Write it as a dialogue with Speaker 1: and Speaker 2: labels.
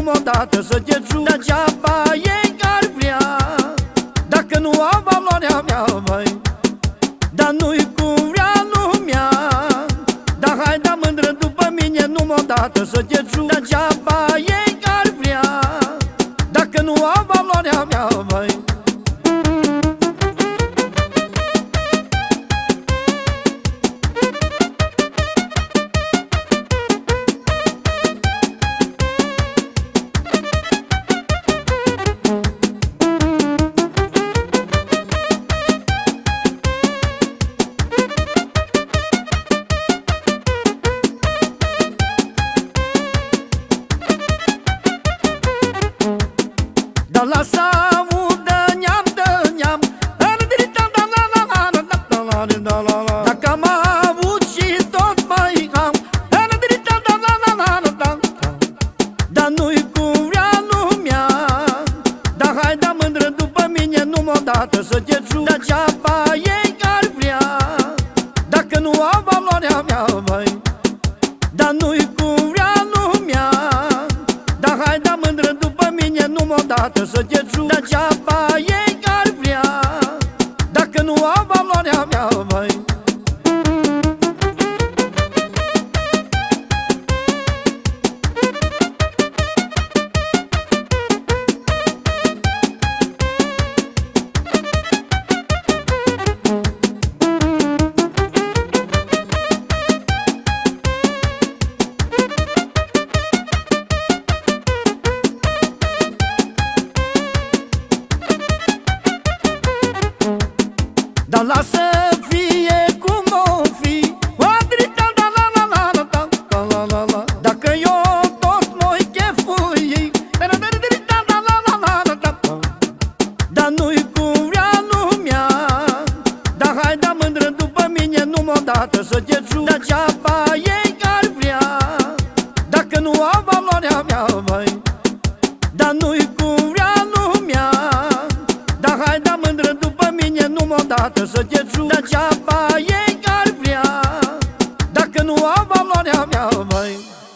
Speaker 1: m-o dată să te jur. Degeaba ei ar vrea, dacă nu am valoarea mea, măi. Dar nu-i cum vrea lumea. Dar hai, da mândră după mine, nu m-o dată să te jur. Degeaba ei ar vrea, dacă nu am valoarea mea, măi. Dar lasă audă neam de neam, dacă am avut și tot mai am, dar nu-i cum vrea lumea. Dar hai, da mândră după mine, nu m-o dată să te jur. Degeaba ei ar vrea, dacă nu am valoarea mea, măi. Dar nu-i cum vrea lumea. Dar hai, da mândră după mine, nu m-o dată să te jur. Degeaba ei ar vrea, dacă nu am valoarea mea, măi. Dar lasă fie cum o fi, dacă eu tot m-oi chefui. Dar nu-i cum vrea lumea. Dar hai, da mândră după mine, nu m-o dată să te jur. Degeaba ei ar vrea, dacă nu am valoarea mea, măi. Dar nu-i cum vrea lumea. Dar hai, da mândră după mine, nu m-o dată să te jur. Degeaba ei ar vrea, dacă nu am valoarea mea, măi.